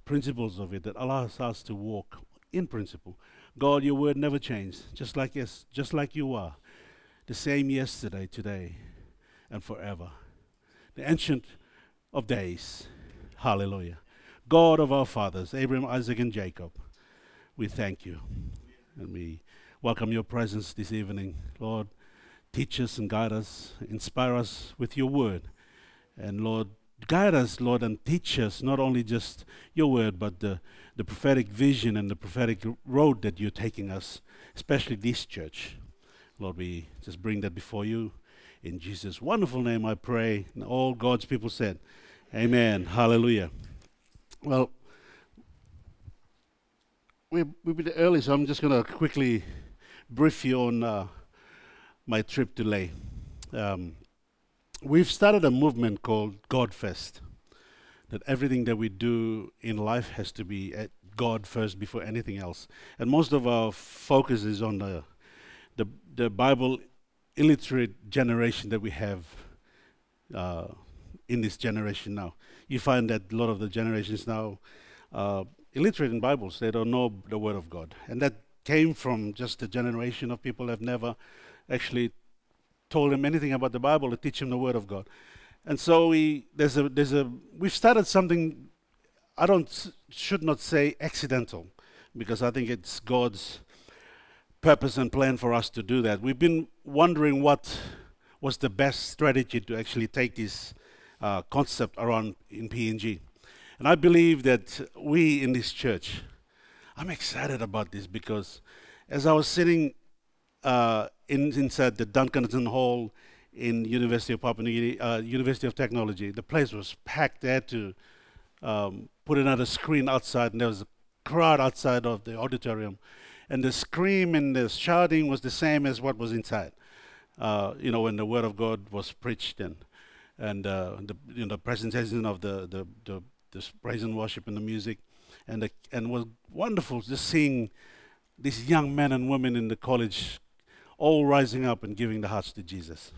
principles of it that allows us to walk in principle. God, your word never changed, just like you are, the same yesterday, today, and forever. The ancient of days. Hallelujah. God of our fathers, Abraham, Isaac, and Jacob, we thank you. And we welcome your presence this evening. Lord, teach us and guide us, inspire us with your word. And Lord, guide us, Lord, and teach us not only just your word, but the prophetic vision and the prophetic road that you're taking us, especially this church. Lord, we just bring that before you. In Jesus' wonderful name I pray. And all God's people said, amen. Hallelujah. Well, we're a bit early, so I'm just going to quickly brief you on my trip to Leh. We've started a movement called Godfest, that everything that we do in life has to be at God first before anything else. And most of our focus is on the Bible illiterate generation that we have in this generation now. You find that a lot of the generations now illiterate in Bibles. They don't know the Word of God. And that came from just a generation of people that have never actually told them anything about the Bible to teach them the Word of God. And so we've started something. Should not say accidental, because I think it's God's purpose and plan for us to do that. We've been wondering what was the best strategy to actually take this concept around in PNG. And I believe that we in this church, I'm excited about this, because as I was sitting inside the Duncanson Hall in University of Papua New Guinea, University of Technology, the place was packed. They had to put another screen outside, and there was a crowd outside of the auditorium. And the scream and the shouting was the same as what was inside. When the Word of God was preached, and the presentation of the praise and worship and the music, and it was wonderful just seeing these young men and women in the college all rising up and giving their hearts to Jesus.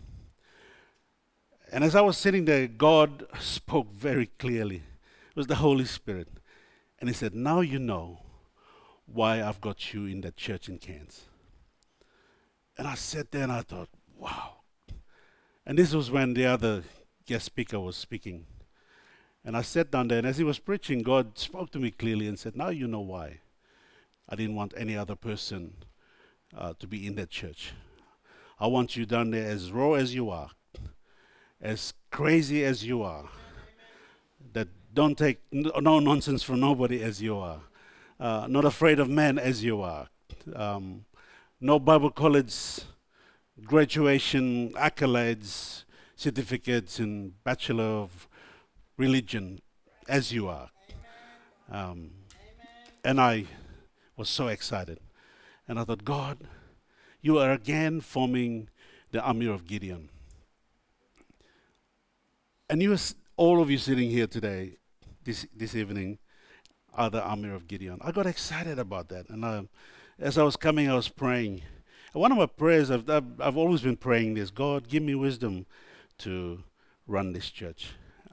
And as I was sitting there, God spoke very clearly. It was the Holy Spirit. And he said, now you know why I've got you in that church in Cairns. And I sat there and I thought, wow. And this was when the other guest speaker was speaking. And I sat down there, and as he was preaching, God spoke to me clearly and said, now you know why I didn't want any other person to be in that church. I want you down there as raw as you are, as crazy as you are, that don't take no nonsense from nobody as you are, not afraid of men as you are, no Bible college graduation accolades, certificates in Bachelor of Religion as you are. And I was so excited. And I thought, God, you are again forming the army of Gideon. And all of you sitting here today, this evening, are the army of Gideon. I got excited about that. And as I was coming, I was praying. And one of my prayers, I've always been praying this: God, give me wisdom to run this church.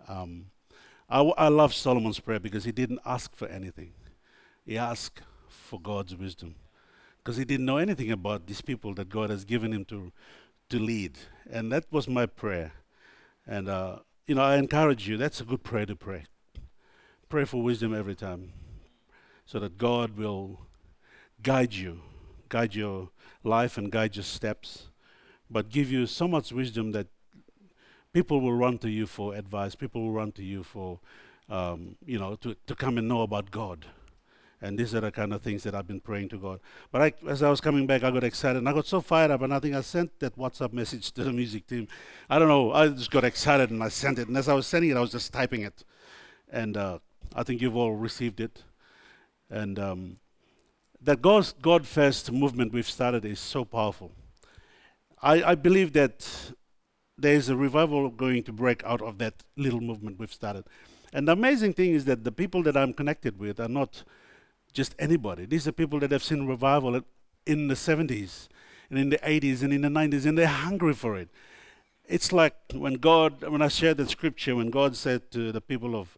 I love Solomon's prayer because he didn't ask for anything. He asked for God's wisdom, because he didn't know anything about these people that God has given him to lead. And that was my prayer. And, I encourage you, that's a good prayer to pray. Pray for wisdom every time, so that God will guide your life and guide your steps, but give you so much wisdom that people will run to you for advice. People will run to you for, to come and know about God. And these are the kind of things that I've been praying to God. But as I was coming back, I got excited, and I got so fired up, and I think I sent that WhatsApp message to the music team. I don't know, I just got excited, and I sent it. And as I was sending it, I was just typing it. And I think you've all received it. And that God First movement we've started is so powerful. I believe that there is a revival going to break out of that little movement we've started. And the amazing thing is that the people that I'm connected with are not just anybody. These are people that have seen revival in the 70s and in the 80s and in the 90s, and they're hungry for it. It's like when I shared that scripture, when God said to the people of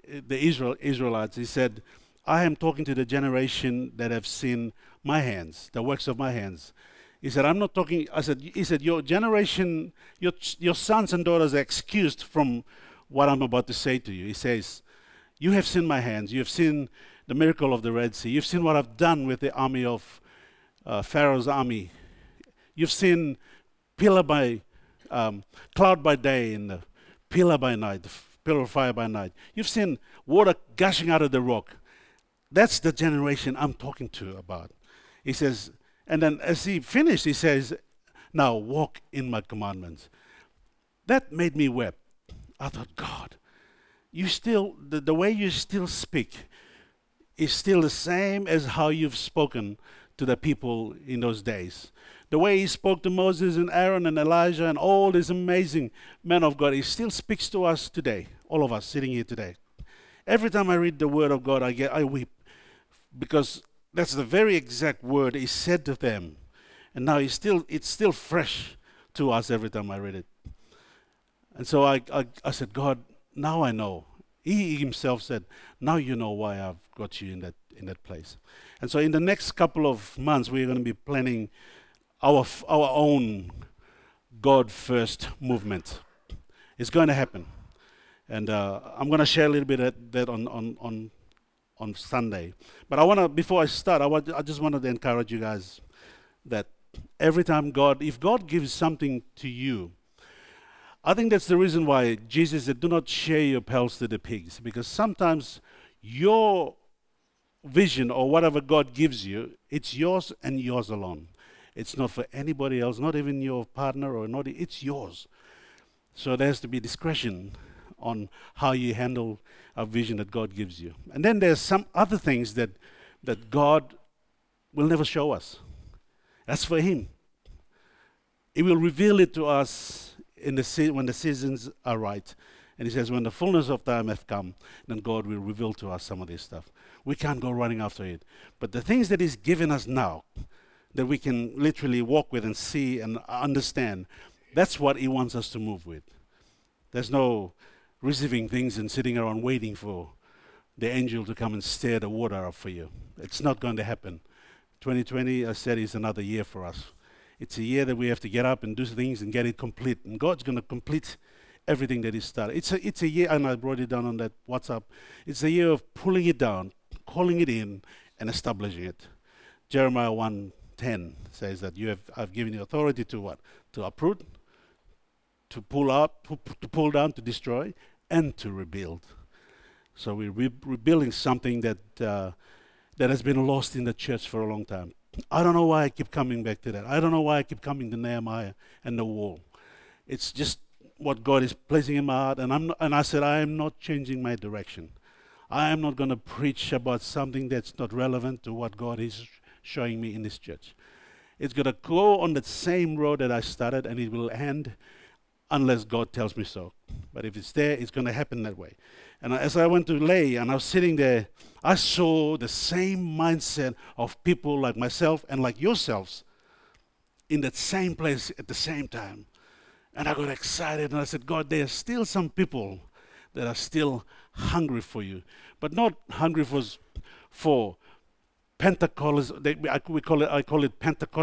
Israelites. He said, I am talking to the generation that have seen my hands, the works of my hands. He said, I'm not talking, he said, your generation, your sons and daughters are excused from what I'm about to say to you. He says, you have seen my hands. You have seen the miracle of the Red Sea. You've seen what I've done with the army of Pharaoh's army. You've seen pillar by cloud by day and the pillar by night, the pillar of fire by night. You've seen water gushing out of the rock. That's the generation I'm talking to about. He says, and then as he finished, he says, now walk in my commandments. That made me weep. I thought, God, you still, the way you still speak is still the same as how you've spoken to the people in those days. The way he spoke to Moses and Aaron and Elijah and all these amazing men of God, he still speaks to us today, all of us sitting here today. Every time I read the word of God, I weep, because that's the very exact word he said to them. And now it's still fresh to us every time I read it. And so I said, God, now I know. He himself said, now you know why I've got you in that place. And so in the next couple of months, we're going to be planning our own God first movement. It's going to happen. And I'm going to share a little bit of that on Sunday. But before I start, I just wanted to encourage you guys that every time if God gives something to you, I think that's the reason why Jesus said, do not share your pearls to the pigs, because sometimes your vision or whatever God gives you, it's yours and yours alone. It's not for anybody else, not even your partner it's yours. So there has to be discretion on how you handle a vision that God gives you. And then there's some other things that God will never show us. That's for Him. He will reveal it to us when the seasons are right. And He says, when the fullness of time hath come, then God will reveal to us some of this stuff. We can't go running after it. But the things that He's given us now, that we can literally walk with and see and understand, that's what He wants us to move with. There's no receiving things and sitting around waiting for the angel to come and stir the water up for you. It's not going to happen. 2020, I said, is another year for us. It's a year that we have to get up and do things and get it complete. And God's going to complete everything that He started. It's a year, and I brought it down on that WhatsApp. It's a year of pulling it down, calling it in, and establishing it. Jeremiah 1:10 says that I've given you authority to what? To uproot, to pull up, to pull down, to destroy, and to rebuild. So we're rebuilding something that has been lost in the church for a long time. I don't know why I keep coming back to that. I don't know why I keep coming to Nehemiah and the wall. It's just what God is placing in my heart, and I said I am not changing my direction. I am not going to preach about something that's not relevant to what God is showing me in this church. It's going to go on the same road that I started, and it will end unless God tells me so. But if it's there, it's going to happen that way. And as I went to lay and I was sitting there, I saw the same mindset of people like myself and like yourselves in that same place at the same time. And I got excited and I said, God, there are still some people that are still hungry for you, but not hungry for Pentecost. I call it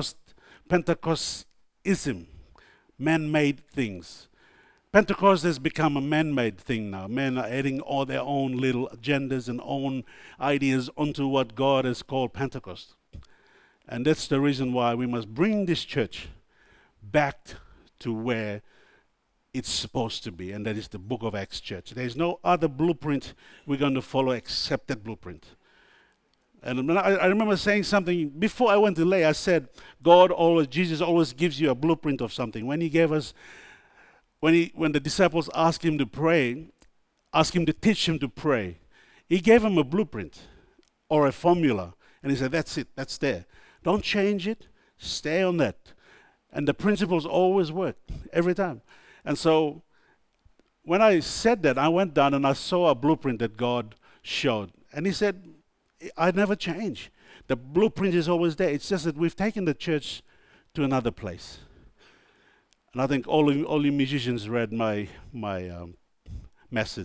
Pentecostism, man-made things. Pentecost has become a man-made thing now. Men are adding all their own little agendas and own ideas onto what God has called Pentecost. And that's the reason why we must bring this church back to where it's supposed to be, and that is the Book of Acts church. There's no other blueprint we're going to follow except that blueprint. And I remember saying something before I went to lay. I said, Jesus always gives you a blueprint of something. When He gave us, when the disciples asked Him to pray, asked Him to teach Him to pray, He gave them a blueprint or a formula. And He said, that's it, that's there. Don't change it, stay on that. And the principles always work, every time. And so when I said that, I went down and I saw a blueprint that God showed. And He said, I never change. The blueprint is always there. It's just that we've taken the church to another place. And I think all you musicians read my message.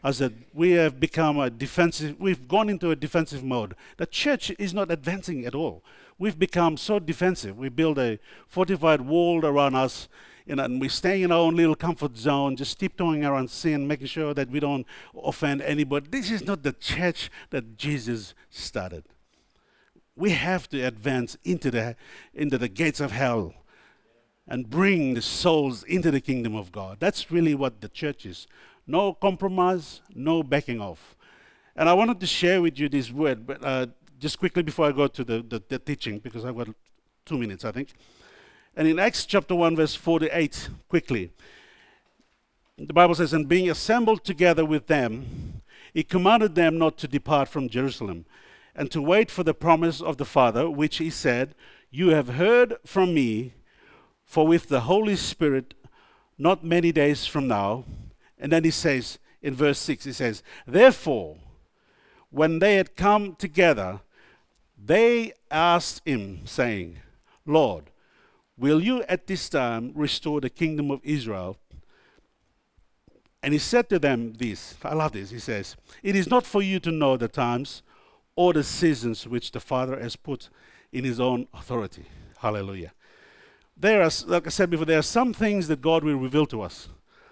I said, we have become a defensive, we've gone into a defensive mode. The church is not advancing at all. We've become so defensive. We build a fortified wall around us, and we're staying in our own little comfort zone, just tiptoeing around sin, making sure that we don't offend anybody. This is not the church that Jesus started. We have to advance into the gates of hell and bring the souls into the kingdom of God. That's really what the church is. No compromise, no backing off. And I wanted to share with you this word, but just quickly before I go to the teaching, because I've got 2 minutes, I think. And in Acts chapter 1, verse 48, quickly, the Bible says, and being assembled together with them, he commanded them not to depart from Jerusalem, and to wait for the promise of the Father, which he said, you have heard from me, for with the Holy Spirit, not many days from now. And then he says, in verse 6, he says, therefore, when they had come together, they asked him, saying, Lord, will you at this time restore the kingdom of Israel? And he said to them this, I love this, he says, it is not for you to know the times or the seasons which the Father has put in his own authority. Hallelujah. There are, like I said before, there are some things that God will reveal to us.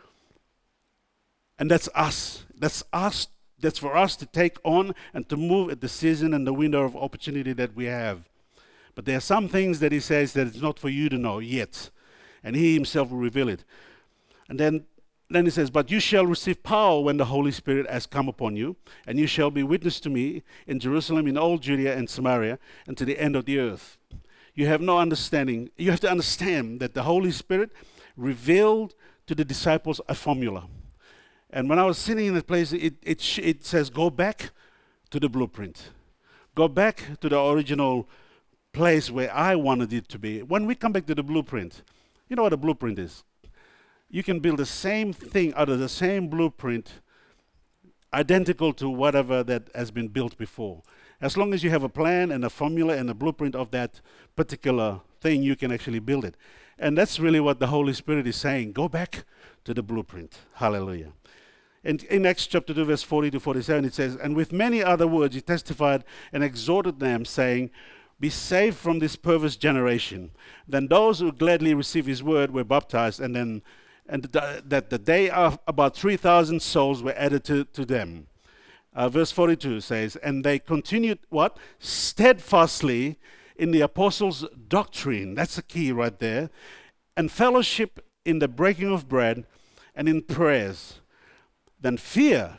And that's us. That's us. That's for us to take on and to move at the season and the window of opportunity that we have. But there are some things that he says that it's not for you to know yet. And he himself will reveal it. And then he says, but you shall receive power when the Holy Spirit has come upon you, and you shall be witness to me in Jerusalem, in all Judea and Samaria, and to the end of the earth. You have no understanding. You have to understand that the Holy Spirit revealed to the disciples a formula. And when I was sitting in that place, it says, go back to the blueprint. Go back to the original place where I wanted it to be. When we come back to the blueprint, you know what a blueprint is? You can build the same thing out of the same blueprint, identical to whatever that has been built before. As long as you have a plan and a formula and a blueprint of that particular thing, you can actually build it. And that's really what the Holy Spirit is saying. Go back to the blueprint. Hallelujah. And in Acts chapter 2, verse 40 to 47, it says, and with many other words he testified and exhorted them, saying, be saved from this perverse generation. Then those who gladly received his word were baptized, and that the day of about 3,000 souls were added to them. Verse 42 says, and they continued what? Steadfastly in the apostles' doctrine. That's the key right there. And fellowship in the breaking of bread and in prayers. Then fear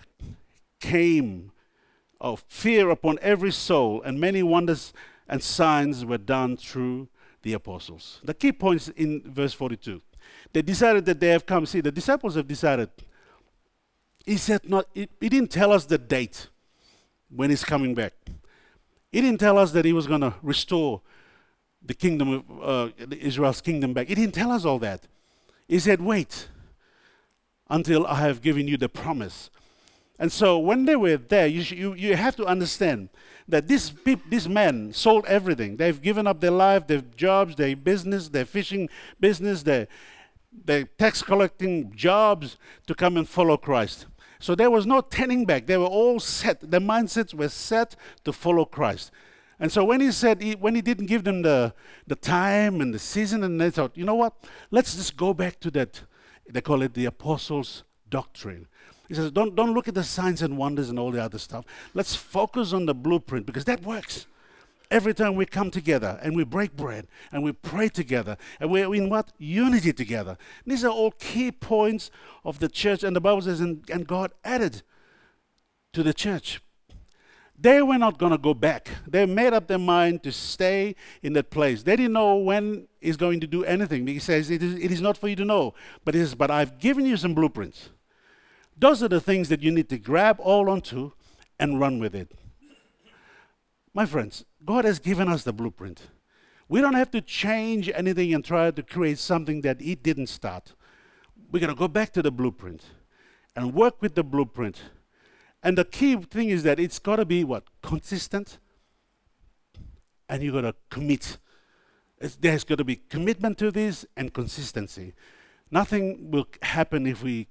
upon every soul, and many wonders and signs were done through the apostles. The key points in verse 42. They decided that they have come. See, the disciples have decided. He said not. He didn't tell us the date when he's coming back. He didn't tell us that he was going to restore the kingdom of Israel's kingdom back. He didn't tell us all that. He said, wait until I have given you the promise. And so when they were there, you have to understand that these men sold everything. They've given up their life, their jobs, their business, their fishing business, their tax collecting jobs to come and follow Christ. So there was no turning back. They were all set. Their mindsets were set to follow Christ. And so when he said, when he didn't give them the time and the season, and they thought, you know what, let's just go back to that. They call it the apostles' doctrine. He says, don't look at the signs and wonders and all the other stuff. Let's focus on the blueprint, because that works. Every time we come together and we break bread and we pray together and we're in what? Unity together. These are all key points of the church. And the Bible says, and God added to the church. They were not going to go back. They made up their mind to stay in that place. They didn't know when he's going to do anything. He says, it is not for you to know. But he says, but I've given you some blueprints. Those are the things that you need to grab all onto and run with it. My friends, God has given us the blueprint. We don't have to change anything and try to create something that he didn't start. We're going to go back to the blueprint and work with the blueprint. And the key thing is that it's got to be what? Consistent. And you've got to commit. There's got to be commitment to this and consistency. Nothing will happen if we keep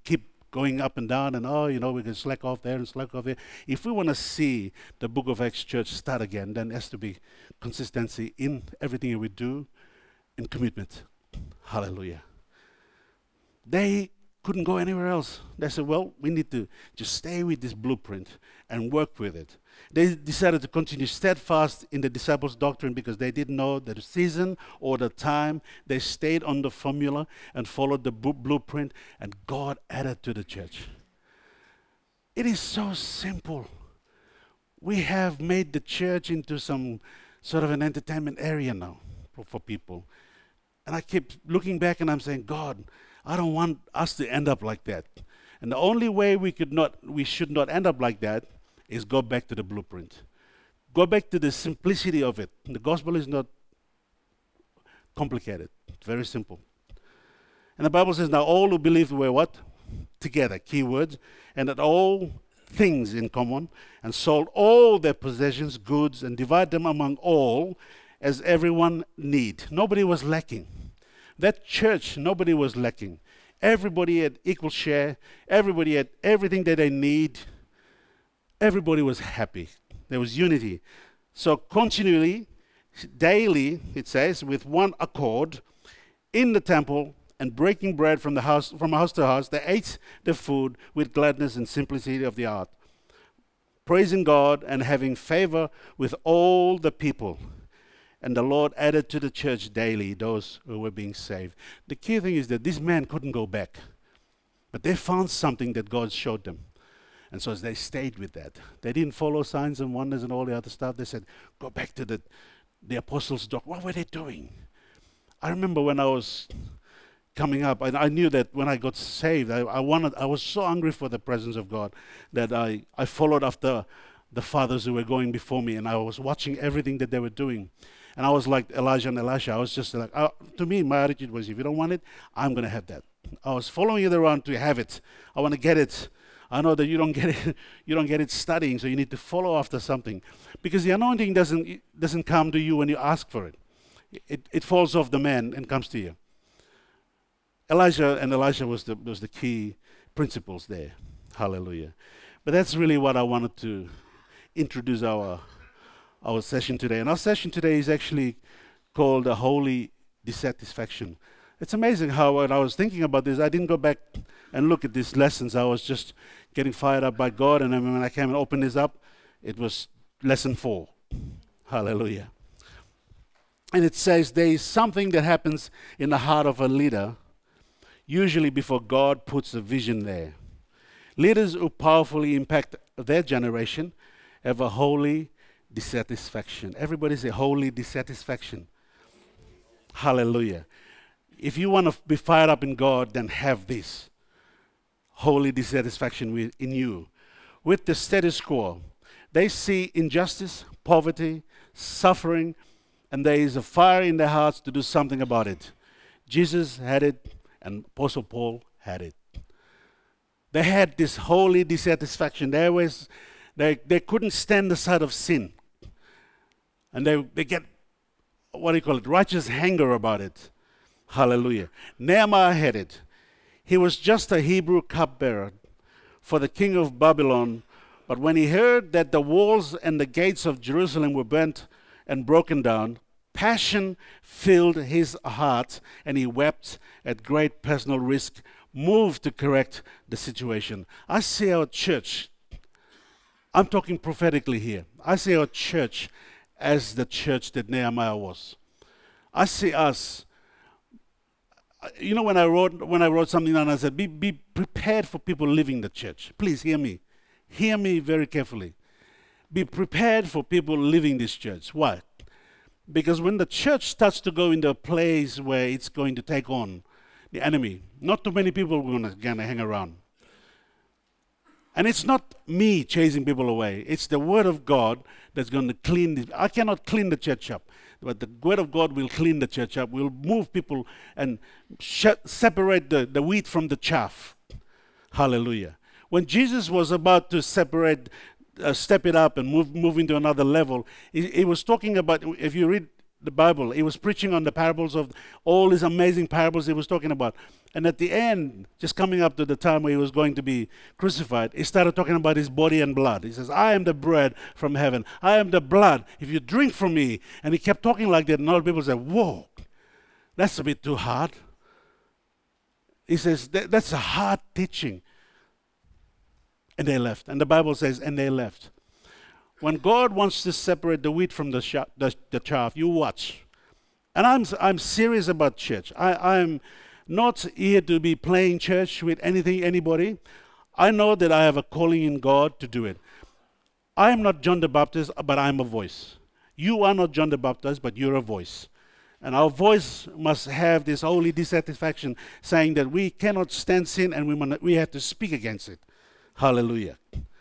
going up and down and, we can slack off there and slack off there. If we want to see the Book of Acts church start again, then there has to be consistency in everything we do and commitment. Hallelujah. They couldn't go anywhere else. They said, well, we need to just stay with this blueprint and work with it. They decided to continue steadfast in the disciples' doctrine because they didn't know the season or the time. They stayed on the formula and followed the blueprint, and God added to the church. It is so simple. We have made the church into some sort of an entertainment area now for people. And I keep looking back and I'm saying, God, I don't want us to end up like that. And the only way we should not end up like that is go back to the blueprint. Go back to the simplicity of it. The gospel is not complicated. It's very simple. And the Bible says, now all who believed were what? Together, key words, and had all things in common, and sold all their possessions, goods, and divided them among all as everyone need. Nobody was lacking. That church, nobody was lacking. Everybody had equal share. Everybody had everything that they need. Everybody was happy. There was unity. So continually, daily, it says, with one accord, in the temple and breaking bread from house to house, they ate the food with gladness and simplicity of the heart, praising God and having favor with all the people. And the Lord added to the church daily those who were being saved. The key thing is that this man couldn't go back. But they found something that God showed them. And so they stayed with that. They didn't follow signs and wonders and all the other stuff. They said, go back to the apostles' doctrine. What were they doing? I remember when I was coming up, I knew that when I got saved, I was so hungry for the presence of God that I followed after the fathers who were going before me, and I was watching everything that they were doing. And I was like Elijah and Elisha. I was just like, to me, my attitude was, if you don't want it, I'm going to have that. I was following it around to have it. I want to get it. I know that you don't get it. You don't get it studying, so you need to follow after something, because the anointing doesn't come to you when you ask for it. It falls off the man and comes to you. Elijah and Elisha was the key principles there. Hallelujah. But that's really what I wanted to introduce our session today. And our session today is actually called a holy dissatisfaction. It's amazing how when I was thinking about this, I didn't go back and look at these lessons. I was just getting fired up by God, and then when I came and opened this up, it was lesson 4. Hallelujah. And it says there is something that happens in the heart of a leader, usually before God puts a vision there. Leaders who powerfully impact their generation have a holy dissatisfaction. Everybody say holy dissatisfaction. Hallelujah. If you want to be fired up in God, then have this holy dissatisfaction in you. With the status quo, they see injustice, poverty, suffering, and there is a fire in their hearts to do something about it. Jesus had it, and Apostle Paul had it. They had this holy dissatisfaction. They couldn't stand the sight of sin. And they get, righteous anger about it. Hallelujah. Nehemiah had it. He was just a Hebrew cupbearer for the king of Babylon. But when he heard that the walls and the gates of Jerusalem were burnt and broken down, passion filled his heart, and he wept at great personal risk, moved to correct the situation. I see our church, I'm talking prophetically here, I see our church as the church that Nehemiah was. I see us, when I wrote something down, I said, be prepared for people leaving the church. Please hear me. Hear me very carefully. Be prepared for people leaving this church. Why? Because when the church starts to go into a place where it's going to take on the enemy, not too many people are going to hang around. And it's not me chasing people away. It's the Word of God that's going to clean this. I cannot clean the church up, but the Word of God will clean the church up. Will move people and separate the wheat from the chaff. Hallelujah. When Jesus was about to step it up and move into another level, he was talking about, if you read the Bible. He was preaching on the parables of all these amazing parables he was talking about. And at the end, just coming up to the time where he was going to be crucified, he started talking about his body and blood. He says, I am the bread from heaven. I am the blood. If you drink from me. And he kept talking like that. And all people said, whoa, that's a bit too hard. He says, that's a hard teaching. And they left. And the Bible says, and they left. When God wants to separate the wheat from the chaff, you watch. And I'm serious about church. I'm not here to be playing church with anybody. I know that I have a calling in God to do it. I am not John the Baptist, but I'm a voice. You are not John the Baptist, but you're a voice. And our voice must have this holy dissatisfaction, saying that we cannot stand sin and we have to speak against it. Hallelujah.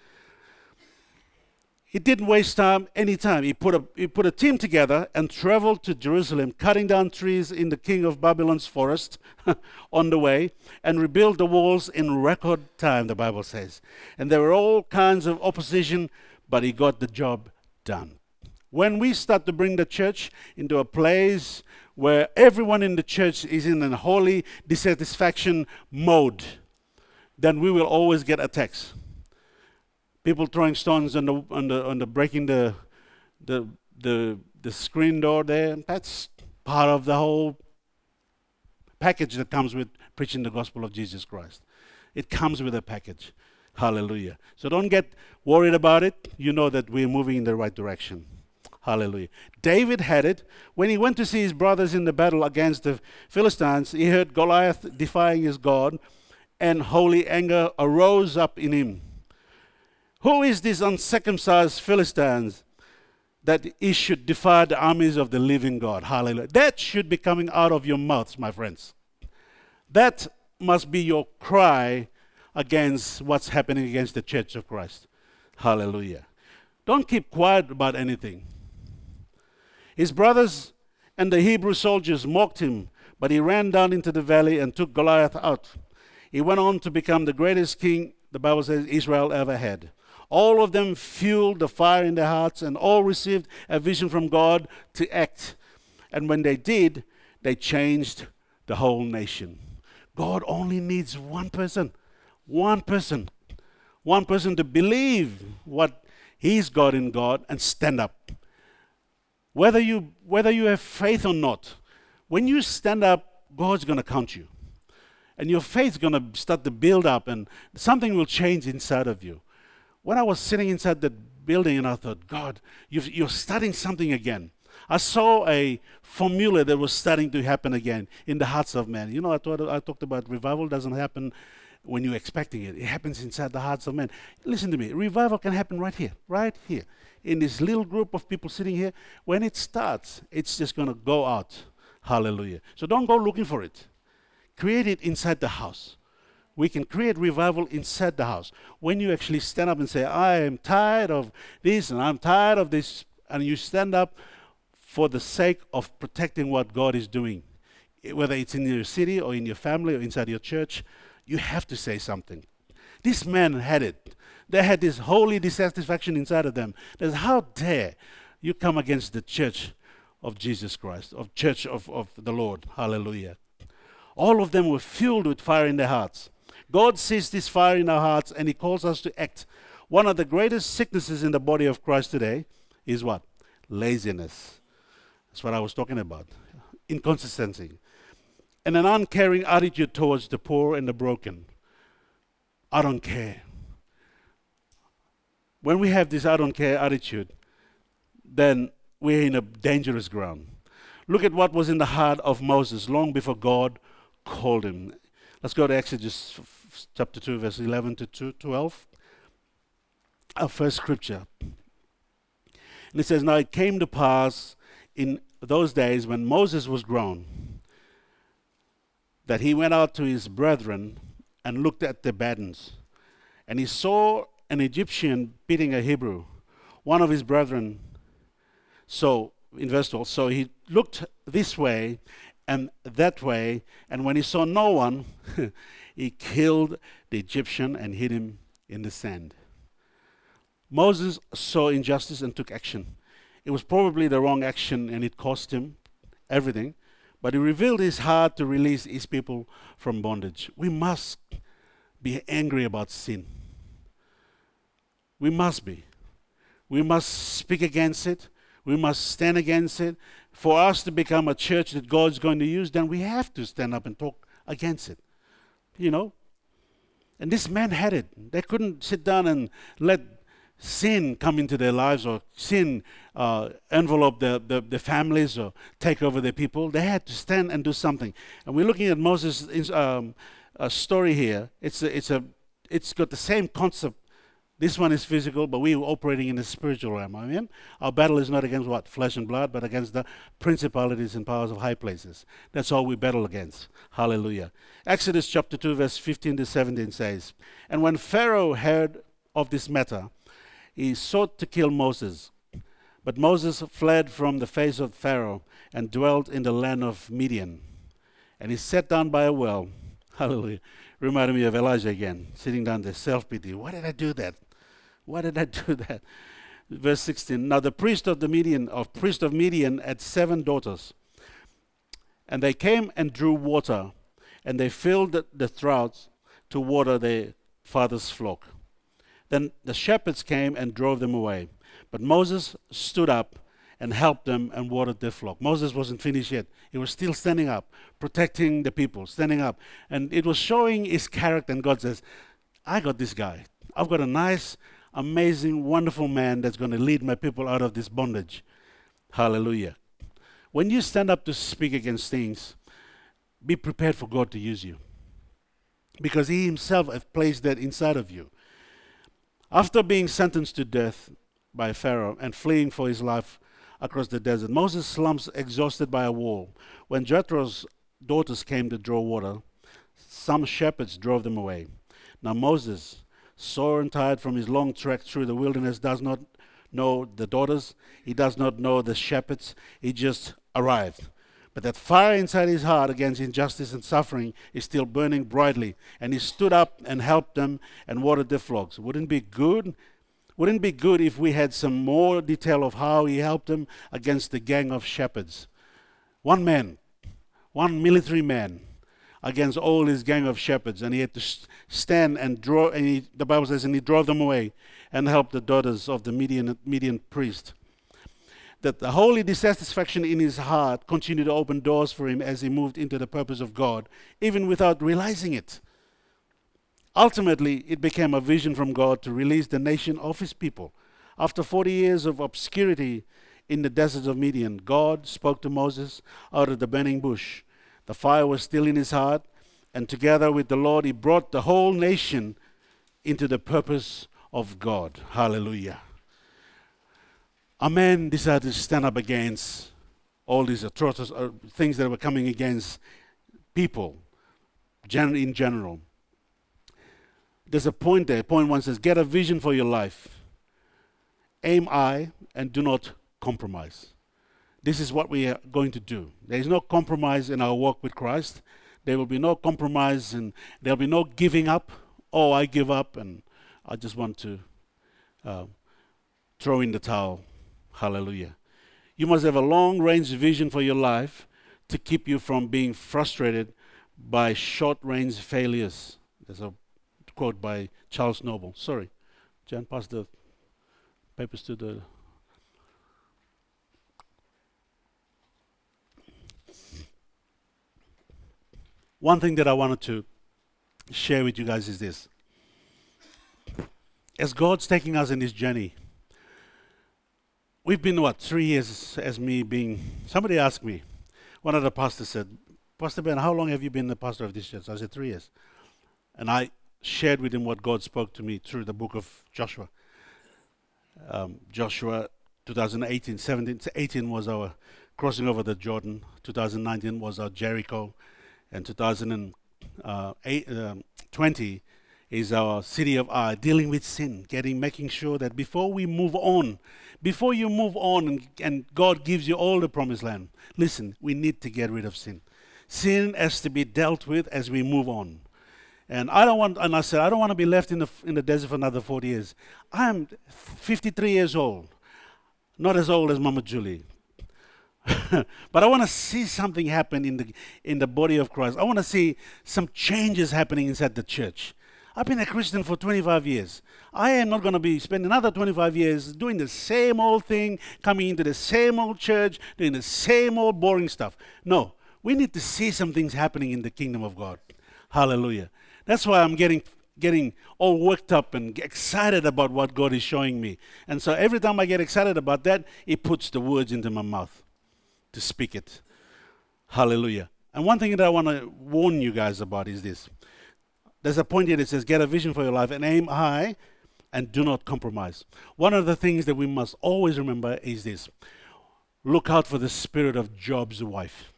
He didn't waste any time. He put a team together and traveled to Jerusalem, cutting down trees in the king of Babylon's forest on the way, and rebuilt the walls in record time, the Bible says. And there were all kinds of opposition, but he got the job done. When we start to bring the church into a place where everyone in the church is in a holy dissatisfaction mode, then we will always get attacks. People throwing stones on the breaking the screen door there. That's part of the whole package that comes with preaching the gospel of Jesus Christ. It comes with a package. Hallelujah. So don't get worried about it. You know that we're moving in the right direction. Hallelujah. David had it. When he went to see his brothers in the battle against the Philistines, he heard Goliath defying his God, and holy anger arose up in him. Who is this uncircumcised Philistines that he should defy the armies of the living God? Hallelujah. That should be coming out of your mouths, my friends. That must be your cry against what's happening against the church of Christ. Hallelujah. Don't keep quiet about anything. His brothers and the Hebrew soldiers mocked him, but he ran down into the valley and took Goliath out. He went on to become the greatest king, the Bible says, Israel ever had. All of them fueled the fire in their hearts, and all received a vision from God to act. And when they did, they changed the whole nation. God only needs one person to believe what He's got in God and stand up. Whether you have faith or not, when you stand up, God's going to count you. And your faith's going to start to build up, and something will change inside of you. When I was sitting inside that building, and I thought, God, you're starting something again. I saw a formula that was starting to happen again in the hearts of men. You know, I talked about revival doesn't happen when you're expecting it. It happens inside the hearts of men. Listen to me. Revival can happen right here, in this little group of people sitting here. When it starts, it's just going to go out. Hallelujah. So don't go looking for it. Create it inside the house. We can create revival inside the house. When you actually stand up and say, I am tired of this and I'm tired of this, and you stand up for the sake of protecting what God is doing, whether it's in your city or in your family or inside your church, you have to say something. These men had it. They had this holy dissatisfaction inside of them. There's, how dare you come against the church of Jesus Christ, of church of the Lord. Hallelujah. All of them were filled with fire in their hearts. God sees this fire in our hearts, and He calls us to act. One of the greatest sicknesses in the body of Christ today is what? Laziness. That's what I was talking about. Inconsistency. And an uncaring attitude towards the poor and the broken. I don't care. When we have this I don't care attitude, then we're in a dangerous ground. Look at what was in the heart of Moses long before God called him. Let's go to Exodus chapter 2, verse 11 to 12. Our first scripture. And it says, Now it came to pass in those days when Moses was grown, that he went out to his brethren and looked at their burdens. And he saw an Egyptian beating a Hebrew, one of his brethren. So, in verse 12, so he looked this way and that way, and when he saw no one, he killed the Egyptian and hid him in the sand. Moses saw injustice and took action. It was probably the wrong action and it cost him everything. But he revealed his heart to release his people from bondage. We must be angry about sin. We must be. We must speak against it. We must stand against it. For us to become a church that God's going to use, then we have to stand up and talk against it. You know? And this man had it. They couldn't sit down and let sin come into their lives, or sin envelope the families, or take over their people. They had to stand and do something. And we're looking at Moses' story here. It's got the same concept. This one is physical, but we're operating in the spiritual realm. Amen? Our battle is not against what? Flesh and blood, but against the principalities and powers of high places. That's all we battle against. Hallelujah. Exodus chapter 2, verse 15 to 17 says, "And when Pharaoh heard of this matter, he sought to kill Moses. But Moses fled from the face of Pharaoh and dwelt in the land of Midian. And he sat down by a well." Hallelujah. Reminded me of Elijah again, sitting down there, self-pity. Why did I do that? Why did I do that? Verse 16. "Now the priest of Midian had 7 daughters. And they came and drew water, and they filled the troughs to water their father's flock. Then the shepherds came and drove them away. But Moses stood up and helped them and watered their flock." Moses wasn't finished yet. He was still standing up, protecting the people, standing up. And it was showing his character. And God says, I got this guy. I've got a nice, amazing, wonderful man that's going to lead my people out of this bondage. Hallelujah. When you stand up to speak against things, be prepared for God to use you, because He Himself has placed that inside of you. After being sentenced to death by Pharaoh and fleeing for his life across the desert, Moses slumps exhausted by a wall. When Jethro's daughters came to draw water, some shepherds drove them away. Now Moses, sore and tired from his long trek through the wilderness, does not know the daughters. He does not know the shepherds. He just arrived. But that fire inside his heart against injustice and suffering is still burning brightly. And he stood up and helped them and watered their flocks. Wouldn't it be good? Wouldn't it be good if we had some more detail of how he helped them against the gang of shepherds? One man, one military man, against all his gang of shepherds, and he had to stand and draw, and the Bible says, and he drove them away and helped the daughters of the Midian priest. That the holy dissatisfaction in his heart continued to open doors for him as he moved into the purpose of God, even without realizing it. Ultimately, it became a vision from God to release the nation of His people. After 40 years of obscurity in the deserts of Midian, God spoke to Moses out of the burning bush. The fire was still in his heart, and together with the Lord, he brought the whole nation into the purpose of God. Hallelujah. A man decided to stand up against all these atrocious things that were coming against people in general. There's a point there. Point 1 says, get a vision for your life. Aim high and do not compromise. This is what we are going to do. There is no compromise in our walk with Christ. There will be no compromise, and there will be no giving up. Oh, I give up and I just want to throw in the towel. Hallelujah. You must have a long-range vision for your life to keep you from being frustrated by short-range failures. There's a quote by Charles Noble. Sorry, Jan, pass the papers to the... One thing that I wanted to share with you guys is this. As God's taking us in this journey, we've been, 3 years as me being... Somebody asked me, one of the pastors said, Pastor Ben, how long have you been the pastor of this church? I said, 3 years. And I shared with him what God spoke to me through the book of Joshua. Joshua 2018, 18 was our crossing over the Jordan. 2019 was our Jericho. And 2020 is our city of Ai, dealing with sin, making sure that before we move on, before you move on and God gives you all the promised land, listen, we need to get rid of sin. Sin has to be dealt with as we move on. And I don't want to be left in the desert for another 40 years. I'm 53 years old. not as old as Mama Julie. But I want to see something happen in the body of Christ. I want to see some changes happening inside the church. I've been a Christian for 25 years. I am not going to be spending another 25 years doing the same old thing, coming into the same old church, doing the same old boring stuff. No, we need to see some things happening in the kingdom of God. Hallelujah. That's why I'm getting all worked up and excited about what God is showing me. And so every time I get excited about that, it puts the words into my mouth to speak it. Hallelujah. And one thing that I want to warn you guys about is this. There's a point here that says, get a vision for your life and aim high and do not compromise. One of the things that we must always remember is this. Look out for the spirit of Job's wife.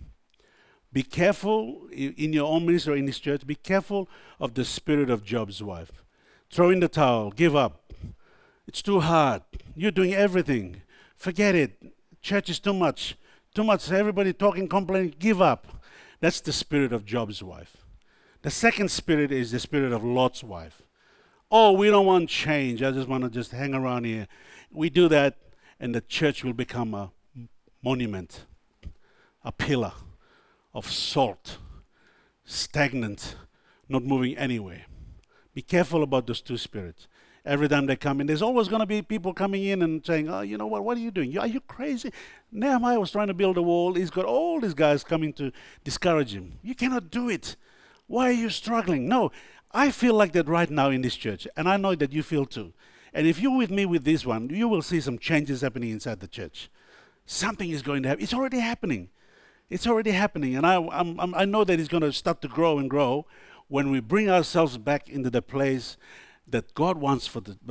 Be careful in your own ministry or in this church. Be careful of the spirit of Job's wife. Throw in the towel. Give up. It's too hard. You're doing everything. Forget it. Church is too much. Too much. Everybody talking, complaining. Give up. That's the spirit of Job's wife. The second spirit is the spirit of Lot's wife. Oh, we don't want change. I just want to just hang around here. We do that, and the church will become a monument, a pillar of salt, stagnant, not moving anywhere. Be careful about those two spirits. Every time they come in, there's always going to be people coming in and saying, oh, you know what are you doing? Are you crazy? Nehemiah was trying to build a wall. He's got all these guys coming to discourage him. You cannot do it. Why are you struggling? No, I feel like that right now in this church, and I know that you feel too. And if you're with me with this one, you will see some changes happening inside the church. Something is going to happen. It's already happening. It's already happening, and I know that it's going to start to grow and grow when we bring ourselves back into the place that God wants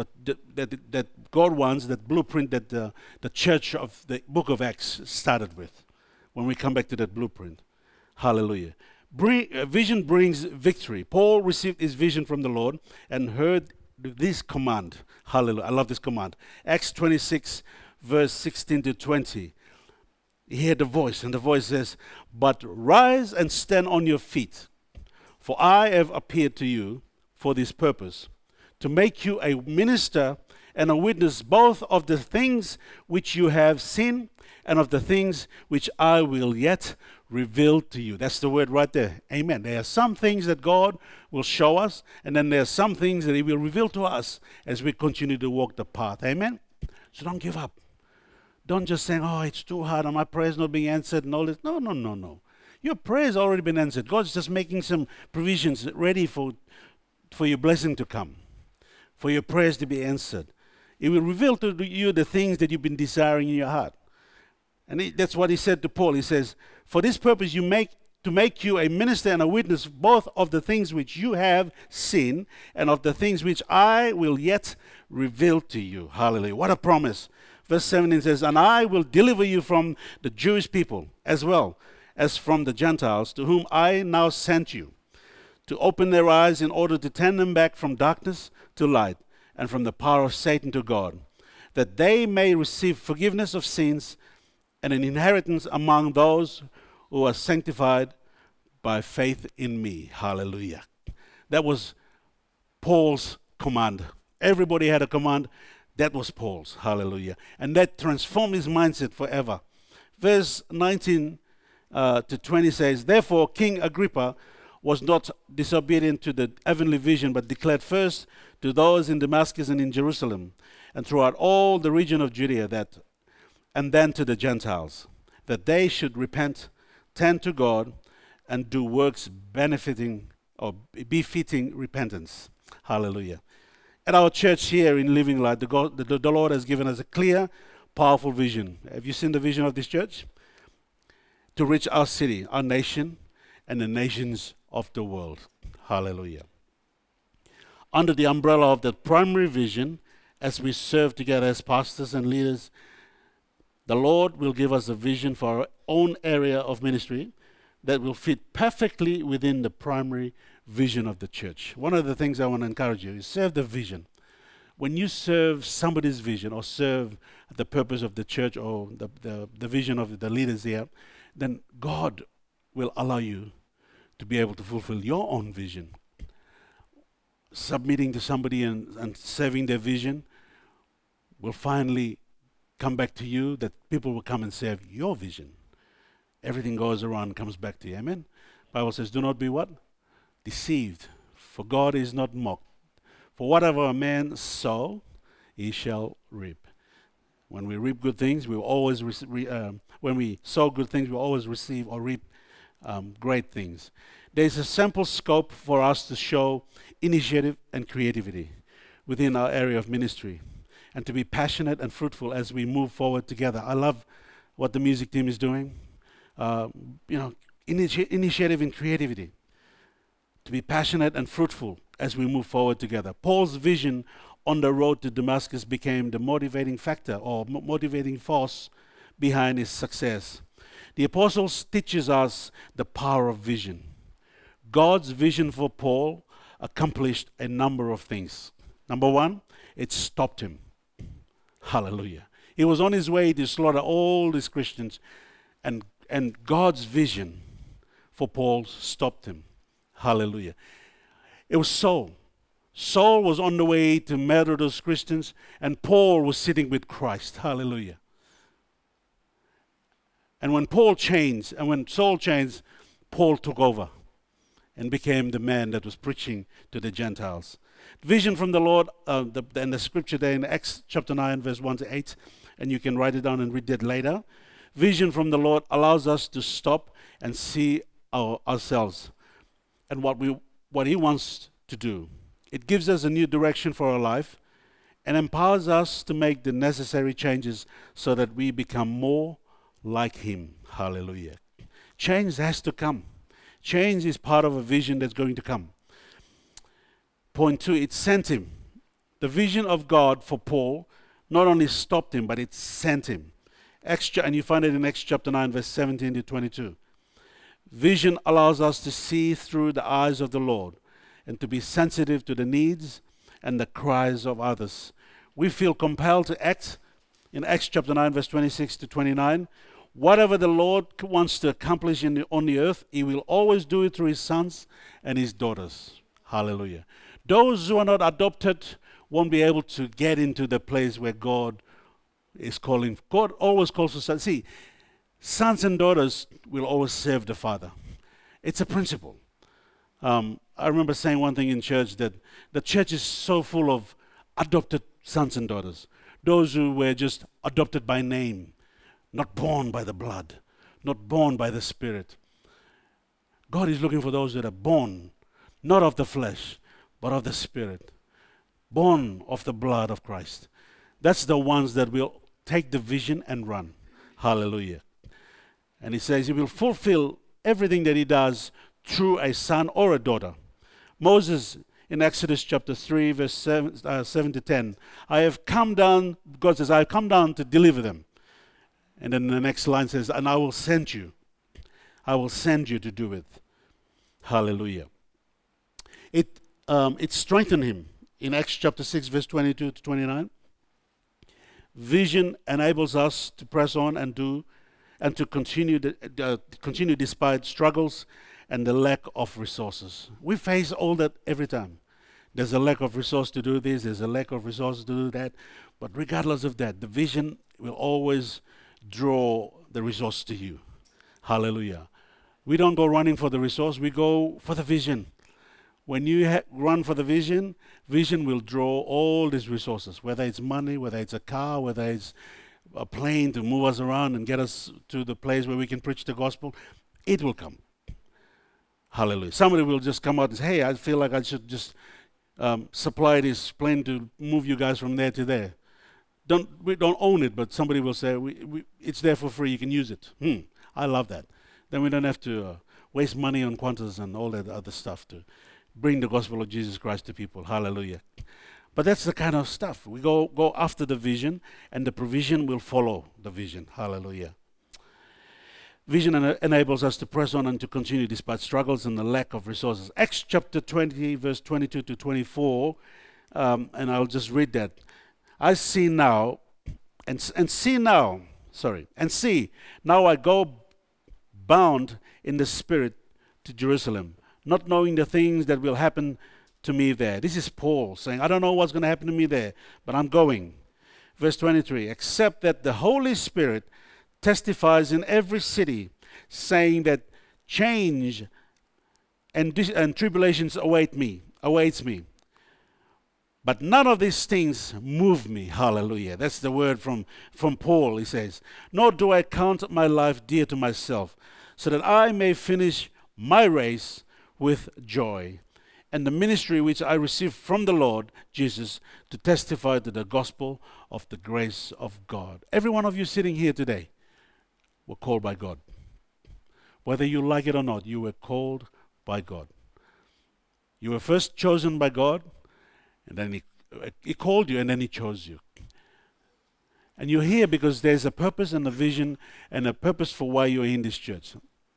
that God wants, that blueprint that the church of the book of Acts started with. When we come back to that blueprint, hallelujah. Vision brings victory. Paul received his vision from the Lord and heard this command. Hallelujah. I love this command. Acts 26, verse 16 to 20. He heard the voice, and the voice says, "But rise and stand on your feet, for I have appeared to you for this purpose, to make you a minister and a witness both of the things which you have seen and of the things which I will yet reveal to you." That's the word right there. Amen. There are some things that God will show us, and then there are some things that He will reveal to us as we continue to walk the path. Amen. So don't give up. Don't just say, oh, it's too hard and my prayer's not being answered and all this. No. Your prayer's already been answered. God's just making some provisions ready for your blessing to come, for your prayers to be answered. He will reveal to you the things that you've been desiring in your heart. And that's what he said to Paul. He says, for this purpose to make you a minister and a witness both of the things which you have seen and of the things which I will yet reveal to you. Hallelujah. What a promise. Verse 17 says, and I will deliver you from the Jewish people as well as from the Gentiles to whom I now sent you, to open their eyes in order to turn them back from darkness to light and from the power of Satan to God, that they may receive forgiveness of sins and an inheritance among those who are sanctified by faith in me. Hallelujah. That was Paul's command. Everybody had a command. That was Paul's. Hallelujah. And that transformed his mindset forever. Verse 19 to 20 says, therefore King Agrippa was not disobedient to the heavenly vision, but declared first to those in Damascus and in Jerusalem and throughout all the region of Judea and then to the Gentiles, that they should repent, turn to God, and do works benefiting or befitting repentance. Hallelujah. At our church here in Living Light, the Lord has given us a clear, powerful vision. Have you seen the vision of this church? To reach our city, our nation, and the nations of the world. Hallelujah. Under the umbrella of that primary vision, as we serve together as pastors and leaders, the Lord will give us a vision for our own area of ministry that will fit perfectly within the primary vision of the church. One of the things I want to encourage you is serve the vision. When you serve somebody's vision or serve the purpose of the church or the vision of the leaders here, then God will allow you to be able to fulfill your own vision. Submitting to somebody and serving their vision will finally come back to you, that people will come and serve your vision. Everything goes around, comes back to you. Amen? Bible says, do not be what? Deceived. For God is not mocked. For whatever a man sow, he shall reap. When we reap good things, we will always when we sow good things, we will always receive or reap great things. There is a simple scope for us to show initiative and creativity within our area of ministry, and to be passionate and fruitful as we move forward together. I love what the music team is doing. Initiative and creativity. To be passionate and fruitful as we move forward together. Paul's vision on the road to Damascus became the motivating factor or motivating force behind his success. The apostles teaches us the power of vision. God's vision for Paul accomplished a number of things. Number one, it stopped him. Hallelujah. He was on his way to slaughter all these Christians, and God's vision for Paul stopped him. Hallelujah. It was Saul. Saul was on the way to murder those Christians, and Paul was sitting with Christ. Hallelujah. And when Saul changed, Paul took over and became the man that was preaching to the Gentiles. Vision from the Lord, and the scripture there in Acts chapter 9, verse 1 to 8, and you can write it down and read that later. Vision from the Lord allows us to stop and see ourselves and what He wants to do. It gives us a new direction for our life and empowers us to make the necessary changes so that we become more like Him. Hallelujah. Change has to come. Change is part of a vision that's going to come. Point 2, it sent him. The vision of God for Paul not only stopped him, but it sent him. And you find it in Acts chapter 9, verse 17 to 22. Vision allows us to see through the eyes of the Lord and to be sensitive to the needs and the cries of others. We feel compelled to act in Acts chapter 9, verse 26 to 29. Whatever the Lord wants to accomplish on the earth, He will always do it through His sons and His daughters. Hallelujah. Those who are not adopted won't be able to get into the place where God is calling. God always calls for sons. See, sons and daughters will always serve the Father. It's a principle. I remember saying one thing in church, that the church is so full of adopted sons and daughters. Those who were just adopted by name, not born by the blood, not born by the Spirit. God is looking for those that are born, not of the flesh, but of the Spirit. Born of the blood of Christ. That's the ones that will take the vision and run. Hallelujah. And He says He will fulfill everything that He does through a son or a daughter. Moses, in Exodus chapter 3, verse 7 to 10, God says, I have come down to deliver them. And then the next line says, and I will send you. I will send you to do it. Hallelujah. It strengthened him in Acts chapter 6, verse 22 to 29. Vision enables us to press on and to continue despite struggles and the lack of resources. We face all that every time. There's a lack of resource to do this, there's a lack of resources to do that. But regardless of that, the vision will always draw the resource to you. Hallelujah. We don't go running for the resource, we go for the vision. When you run for the vision, vision will draw all these resources, whether it's money, whether it's a car, whether it's a plane to move us around and get us to the place where we can preach the gospel. It will come. Hallelujah. Somebody will just come out and say, hey, I feel like I should just supply this plane to move you guys from there to there. We don't own it, but somebody will say, it's there for free, you can use it. I love that. Then we don't have to waste money on Qantas and all that other stuff to bring the gospel of Jesus Christ to people. Hallelujah. But that's the kind of stuff. We go after the vision, and the provision will follow the vision. Hallelujah. Vision enables us to press on and to continue despite struggles and the lack of resources. Acts chapter 20, verse 22 to 24, and I'll just read that. I see now, and see, now I go bound in the Spirit to Jerusalem, not knowing the things that will happen to me there. This is Paul saying, I don't know what's going to happen to me there, but I'm going. Verse 23, except that the Holy Spirit testifies in every city, saying that change and tribulations awaits me. But none of these things move me. Hallelujah. That's the word from Paul, he says. Nor do I count my life dear to myself, so that I may finish my race with joy, and the ministry which I received from the Lord Jesus to testify to the gospel of the grace of God. Every one of you sitting here today were called by God. Whether you like it or not, you were called by God. You were first chosen by God, and then he called you, and then he chose you. And you're here because there's a purpose and a vision and a purpose for why you're in this church.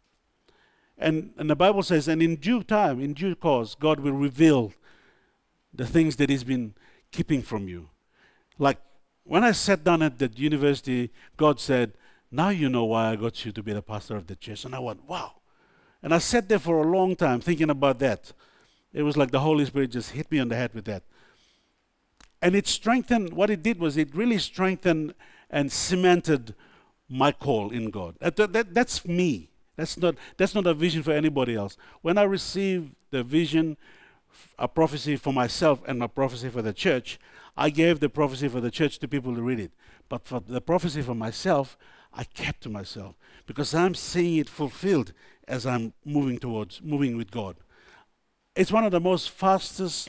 And the Bible says, and in due time, in due course, God will reveal the things that he's been keeping from you. Like when I sat down at the university, God said, now you know why I got you to be the pastor of the church. And I went, wow. And I sat there for a long time thinking about that. It was like the Holy Spirit just hit me on the head with that. And it strengthened, what it did was it really strengthened and cemented my call in God. That's me. That's not a vision for anybody else. When I received the vision, a prophecy for myself and a prophecy for the church, I gave the prophecy for the church to people to read it. But for the prophecy for myself, I kept to myself because I'm seeing it fulfilled as I'm moving with God. It's one of the most fastest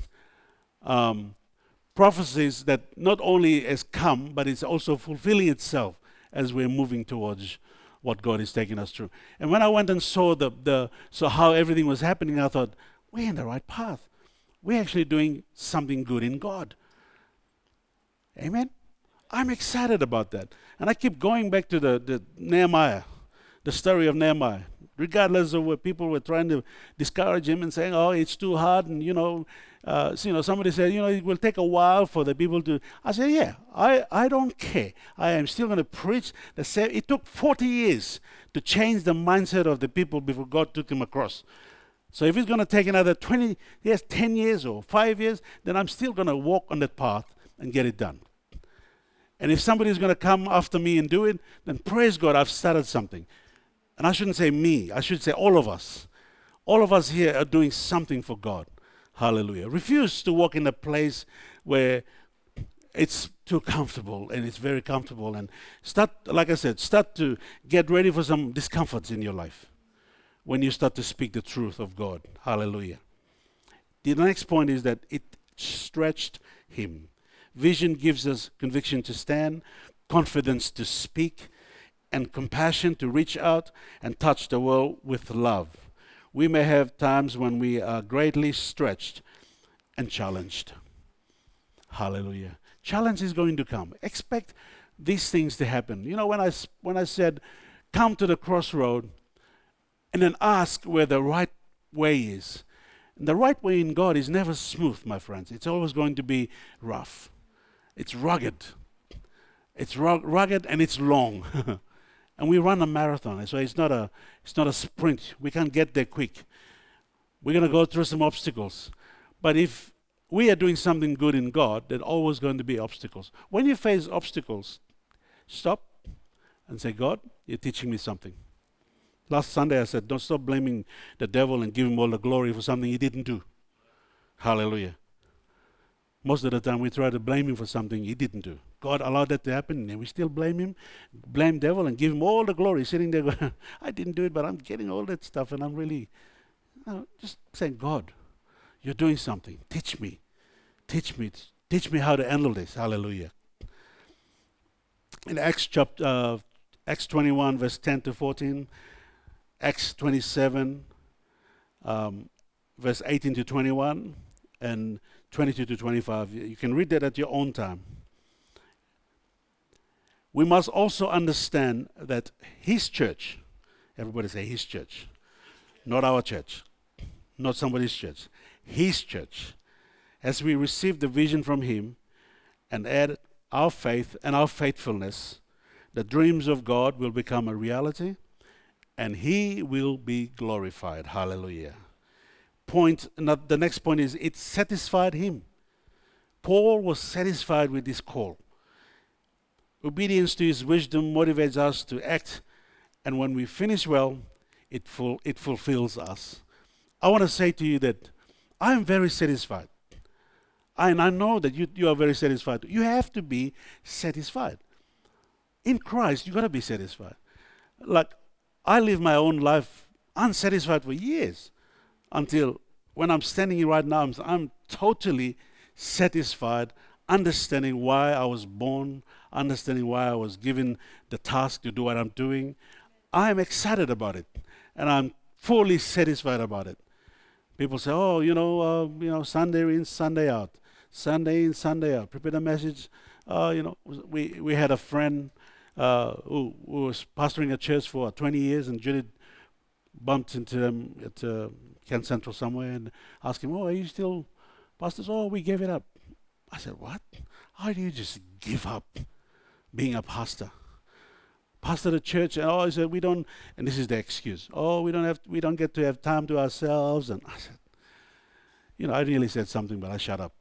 prophecies that not only has come, but it's also fulfilling itself as we're moving towards what God is taking us through. And when I went and saw so how everything was happening, I thought, we're in the right path. We're actually doing something good in God. Amen? I'm excited about that. And I keep going back to the Nehemiah, the story of Nehemiah. Regardless of what people were trying to discourage him and saying, oh, it's too hard, and somebody said, it will take a while for the people to. I said, yeah, I don't care. I am still going to preach the same. It took 40 years to change the mindset of the people before God took them across. So if it's going to take another 20 years, 10 years, or 5 years, then I'm still going to walk on that path and get it done. And if somebody's going to come after me and do it, then praise God, I've started something. And I shouldn't say me, I should say all of us. All of us here are doing something for God. Hallelujah. Refuse to walk in a place where it's too comfortable, and it's very comfortable. And start to get ready for some discomforts in your life when you start to speak the truth of God. Hallelujah. The next point is that it stretched him. Vision gives us conviction to stand, confidence to speak, and compassion to reach out and touch the world with love. We may have times when we are greatly stretched and challenged. Hallelujah. Challenge is going to come. Expect these things to happen. When I said, come to the crossroad and then ask where the right way is. And the right way in God is never smooth, my friends. It's always going to be rough. It's rugged. It's rugged and it's long. And we run a marathon, so it's not a sprint. We can't get there quick. We're going to go through some obstacles. But if we are doing something good in God, there's always going to be obstacles. When you face obstacles, stop and say, God, you're teaching me something. Last Sunday I said, don't stop blaming the devil and give him all the glory for something he didn't do. Hallelujah. Most of the time we try to blame him for something he didn't do. God allowed that to happen, and we still blame devil, and give him all the glory, sitting there going, I didn't do it, but I'm getting all that stuff, and I'm really, just saying, God, you're doing something. Teach me how to handle this. Hallelujah. In Acts 21, verse 10 to 14, Acts 27, verse 18 to 21, and 22 to 25. You can read that at your own time. We must also understand that his church, everybody say his church, not our church, not somebody's church, his church, as we receive the vision from him and add our faith and our faithfulness, the dreams of God will become a reality and he will be glorified. Hallelujah. The next point is it satisfied him. Paul was satisfied with this call. Obedience to His wisdom motivates us to act, and when we finish well, it fulfills us. I want to say to you that I am very satisfied. And I know that you are very satisfied. You have to be satisfied. In Christ, you got to be satisfied. Like, I live my own life unsatisfied for years until when I'm standing here right now, I'm totally satisfied, understanding why I was born, understanding why I was given the task to do what I'm doing. I'm excited about it, and I'm fully satisfied about it. People say, "Oh, Sunday in, Sunday out, Sunday in, Sunday out." Prepare the message. We had a friend who was pastoring a church for 20 years, and Judith bumped into him at Kent Central somewhere and asked him, "Oh, are you still pastors?" "Oh, we gave it up." I said, "What? How do you just give up being a pastor? Pastor the church?" And he said, "We don't." And this is the excuse. "Oh, we don't get to have time to ourselves." And I said, I really said something, but I shut up.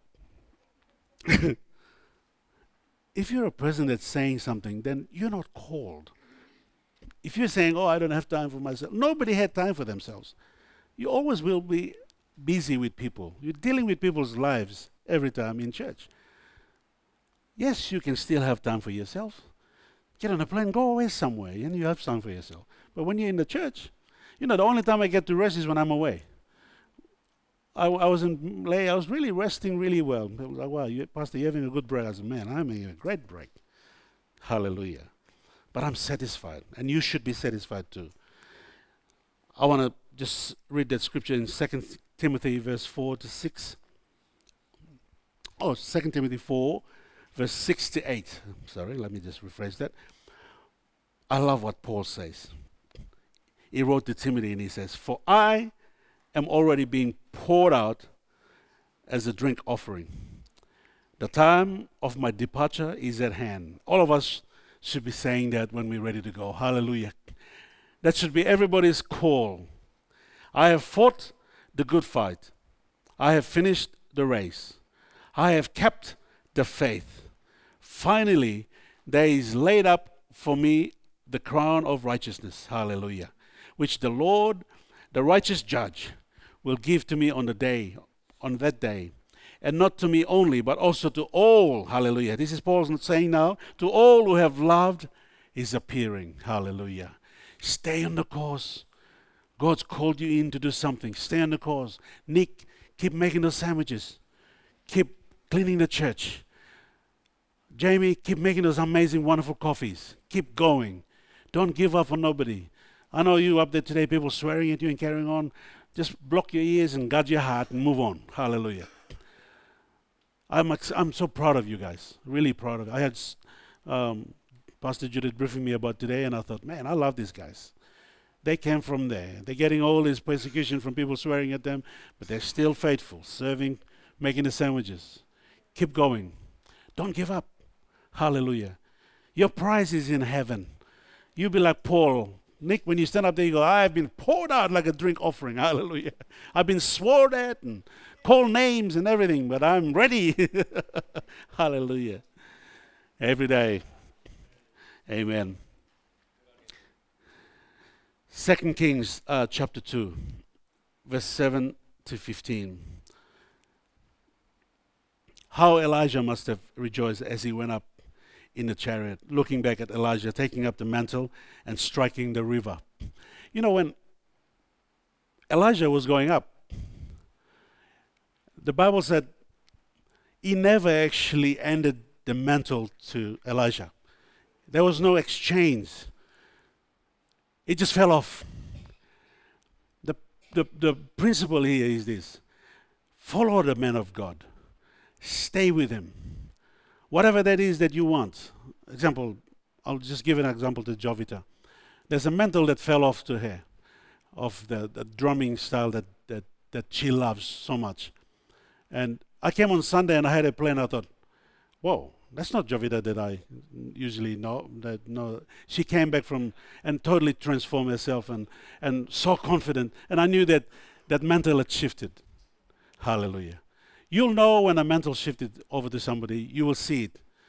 If you're a person that's saying something, then you're not called. If you're saying, "Oh, I don't have time for myself," nobody had time for themselves. You always will be busy with people. You're dealing with people's lives every time in church. Yes, you can still have time for yourself. Get on a plane, go away somewhere, and you have time for yourself. But when you're in the church, the only time I get to rest is when I'm away. I was in Malay, I was really resting really well. People were like, "Wow, Pastor, you're having a good break." I said, "Man, I'm having a great break." Hallelujah. But I'm satisfied, and you should be satisfied too. I want to just read that scripture in 2 Timothy verse 4 to 6. Oh, 2 Timothy 4, verse 6 to 8. Sorry, let me just rephrase that. I love what Paul says. He wrote to Timothy and he says, "For I am already being poured out as a drink offering. The time of my departure is at hand." All of us should be saying that when we're ready to go. Hallelujah. That should be everybody's call. "I have fought the good fight. I have finished the race. I have kept the faith. Finally, there is laid up for me the crown of righteousness." Hallelujah. "Which the Lord, the righteous judge, will give to me on that day. And not to me only, but also to all." Hallelujah. This is Paul saying now, to all who have loved his appearing. Hallelujah. Stay on the course. God's called you in to do something. Stay on the course. Nick, keep making those sandwiches. Keep cleaning the church. Jamie, keep making those amazing, wonderful coffees. Keep going. Don't give up on nobody. I know you up there today, people swearing at you and carrying on. Just block your ears and guard your heart and move on. Hallelujah. I'm so proud of you guys. Really proud of you. I had Pastor Judith briefing me about today, and I thought, man, I love these guys. They came from there. They're getting all this persecution from people swearing at them, but they're still faithful, serving, making the sandwiches. Keep going. Don't give up. Hallelujah. Your prize is in heaven. You'll be like Paul. Nick, when you stand up there, you go, "I have been poured out like a drink offering." Hallelujah. I've been sworn at and called names and everything, but I'm ready. Hallelujah. Every day. Amen. 2 Kings chapter 2, verse 7 to 15. How Elijah must have rejoiced as he went up in the chariot, looking back at Elijah taking up the mantle and striking the river. When Elijah was going up, the Bible said he never actually handed the mantle to Elijah. There was no exchange. It just fell off. The principle here is this: follow the man of God. Stay with him. Whatever that is that you want. Example, I'll just give an example to Jovita. There's a mantle that fell off to her of the drumming style that she loves so much. And I came on Sunday and I had a play and I thought, whoa, that's not Jovita that I usually know. She came back from and totally transformed herself and so confident. And I knew that mantle had shifted. Hallelujah. You'll know when a mantle shifted over to somebody. You will see it.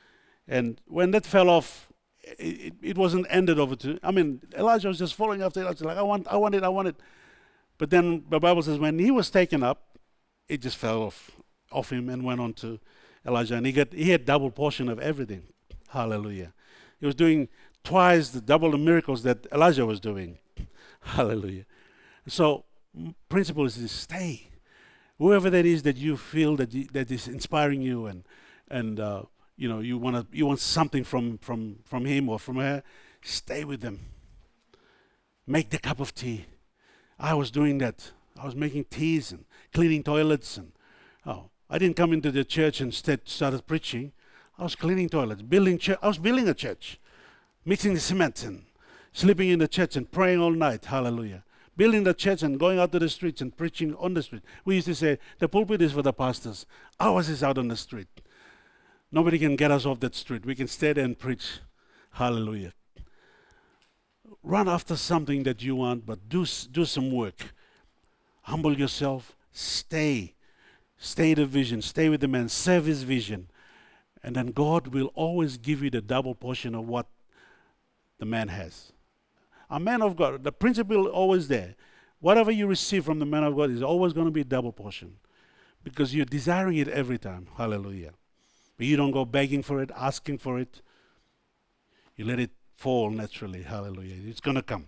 And when that fell off, it wasn't ended over to. I mean, Elijah was just following after Elijah, like, I want it. But then the Bible says when he was taken up, it just fell off him and went on to Elijah, and he had double portion of everything. Hallelujah. He was doing twice the double the miracles that Elijah was doing. Hallelujah. So principle is to stay. Whoever that is that you feel that is inspiring you, and you want something from him or from her, stay with them. Make the cup of tea. I was doing that. I was making teas and cleaning toilets, and I didn't come into the church and started preaching. I was cleaning toilets, I was building a church, mixing the cement and sleeping in the church and praying all night. Hallelujah. Building the church and going out to the streets and preaching on the street. We used to say, the pulpit is for the pastors. Ours is out on the street. Nobody can get us off that street. We can stay there and preach. Hallelujah. Run after something that you want, but do some work. Humble yourself. Stay the vision. Stay with the man. Serve his vision. And then God will always give you the double portion of what the man has. A man of God, the principle always there. Whatever you receive from the man of God is always going to be double portion, because you're desiring it every time. Hallelujah. But you don't go begging for it, asking for it. You let it fall naturally. Hallelujah. It's going to come.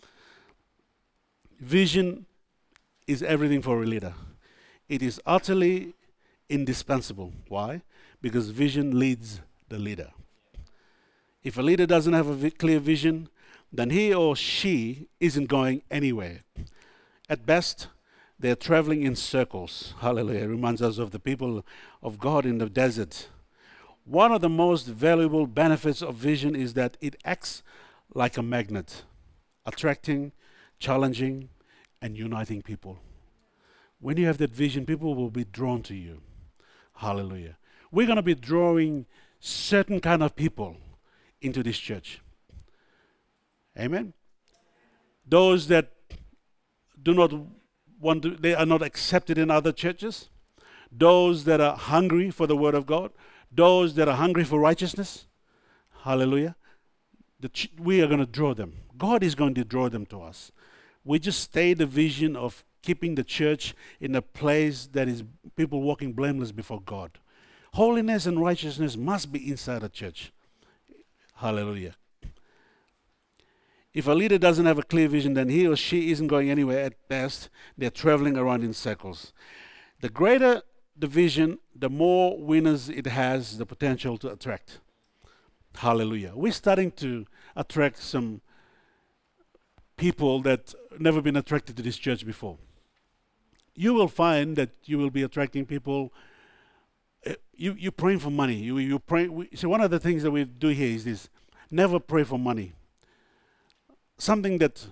Vision is everything for a leader. It is utterly indispensable. Why? Because vision leads the leader. If a leader doesn't have a clear vision, then he or she isn't going anywhere. At best, they're traveling in circles. Hallelujah. It reminds us of the people of God in the desert. One of the most valuable benefits of vision is that it acts like a magnet, attracting, challenging, and uniting people. When you have that vision, people will be drawn to you. Hallelujah. We're going to be drawing certain kind of people into this church. Amen. Those that do not want to, they are not accepted in other churches. Those that are hungry for the word of God. Those that are hungry for righteousness. Hallelujah. We are going to draw them. God is going to draw them to us. We just stay the vision of keeping the church in a place that is people walking blameless before God. Holiness and righteousness must be inside a church. Hallelujah. If a leader doesn't have a clear vision, then he or she isn't going anywhere. At best, they're traveling around in circles. The greater the vision, the more winners it has the potential to attract. Hallelujah. We're starting to attract some people that never been attracted to this church before. You will find that you will be attracting people. You're praying for money. You pray. So one of the things that we do here is this: never pray for money. Something that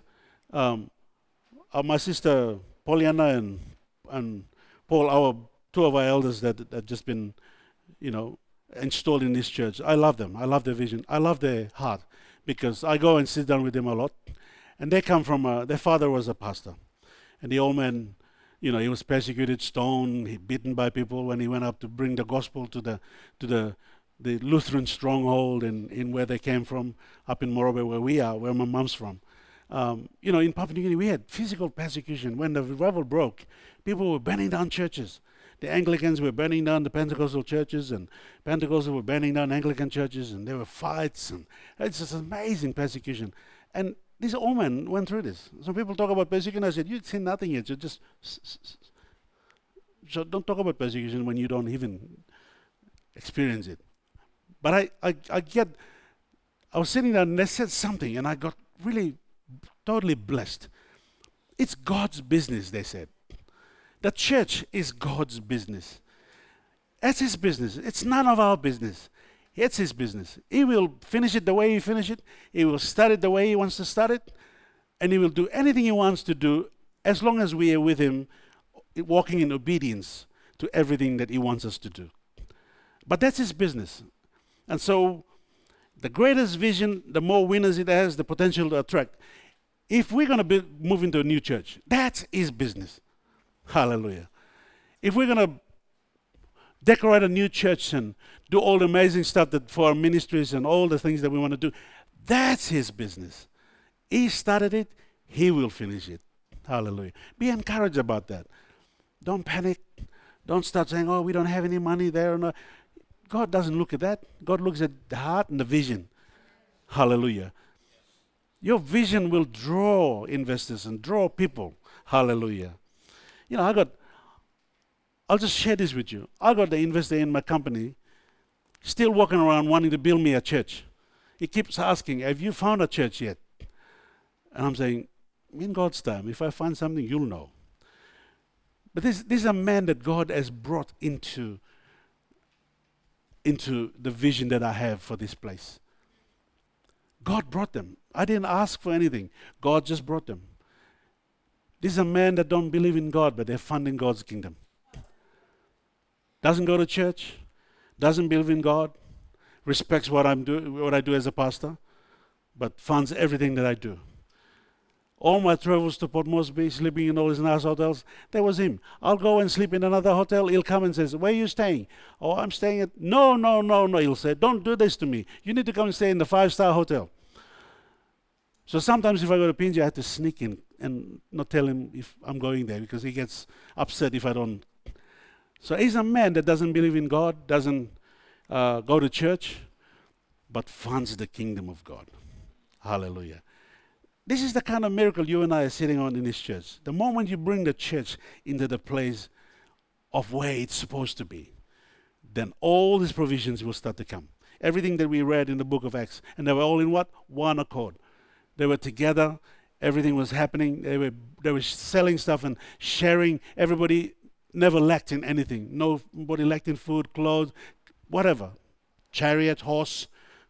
my sister Poliana and Paul, two of our elders that just been, installed in this church. I love them. I love their vision. I love their heart, because I go and sit down with them a lot, and they come from their father was a pastor, and the old man, he was persecuted, stoned, beaten by people when he went up to bring the gospel to the Lutheran stronghold in where they came from, up in Morobe, where my mom's from. In Papua New Guinea, we had physical persecution. When the revival broke, people were burning down churches. The Anglicans were burning down the Pentecostal churches, and Pentecostals were burning down Anglican churches, and there were fights, and it's just amazing persecution. And this old man went through this. Some people talk about persecution. I said, you've seen nothing yet. So don't talk about persecution when you don't even experience it. But I was sitting there and they said something, and I got really totally blessed. It's God's business, they said. The church is God's business. That's his business. It's none of our business. It's his business. He will finish it the way he finished it. He will start it the way he wants to start it. And he will do anything he wants to do as long as we are with him, walking in obedience to everything that he wants us to do. But that's his business. And so the greatest vision, the more winners it has, the potential to attract. If we're going to move into a new church, that's his business. Hallelujah. If we're going to decorate a new church and do all the amazing stuff that for our ministries and all the things that we want to do. That's his business. He started it, he will finish it. Hallelujah. Be encouraged about that. Don't panic. Don't start saying, oh, we don't have any money there. No. God doesn't look at that. God looks at the heart and the vision. Hallelujah. Your vision will draw investors and draw people. Hallelujah. You know, I'll just share this with you. I got the investor in my company still walking around wanting to build me a church. He keeps asking, have you found a church yet? And I'm saying, in God's time, if I find something, you'll know. But this is a man that God has brought into the vision that I have for this place. God brought them. I didn't ask for anything. God just brought them. This is a man that don't believe in God, but they're funding God's kingdom. Doesn't go to church, doesn't believe in God, respects what I do as a pastor, but funds everything that I do. All my travels to Port Moresby, sleeping in all these nice hotels, that was him. I'll go and sleep in another hotel. He'll come and says, where are you staying? Oh, I'm staying at... No. He'll say, don't do this to me. You need to come and stay in the 5-star hotel. So sometimes if I go to PNG, I have to sneak in and not tell him if I'm going there because he gets upset if I don't. So he's a man that doesn't believe in God, doesn't go to church, but funds the kingdom of God. Hallelujah. This is the kind of miracle you and I are sitting on in this church. The moment you bring the church into the place of where it's supposed to be, then all these provisions will start to come. Everything that we read in the book of Acts, and they were all in what? One accord. They were together. Everything was happening. They were selling stuff and sharing. Everybody never lacked in anything. Nobody lacked in food, clothes, whatever. Chariot, horse,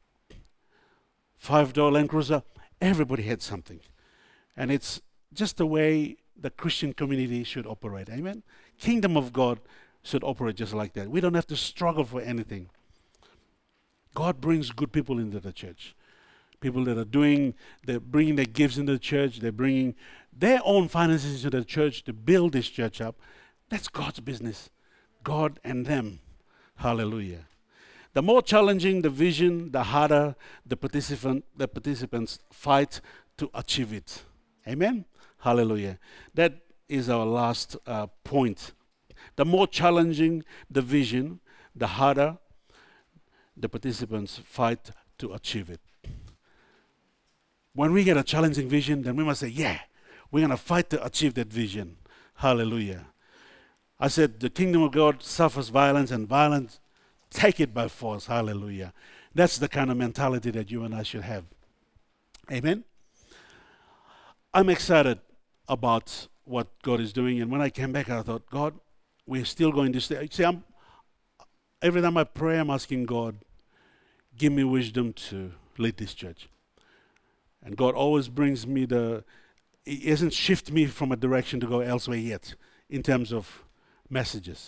$5 Land Cruiser. Everybody had something. And it's just the way the Christian community should operate. Amen? Kingdom of God should operate just like that. We don't have to struggle for anything. God brings good people into the church. People that they're bringing their gifts into the church. They're bringing their own finances into the church to build this church up. That's God's business. God and them. Hallelujah. The more challenging the vision, the harder the participants fight to achieve it. Amen? Hallelujah. That is our last point. The more challenging the vision, the harder the participants fight to achieve it. When we get a challenging vision, then we must say, yeah, we're going to fight to achieve that vision. Hallelujah. I said, the kingdom of God suffers violence, and violence take it by force. Hallelujah. That's the kind of mentality that you and I should have. Amen? I'm excited about what God is doing. And when I came back, I thought, God, we're still going to stay. See, every time I pray, I'm asking God, give me wisdom to lead this church. And God always brings me He hasn't shifted me from a direction to go elsewhere yet in terms of messages.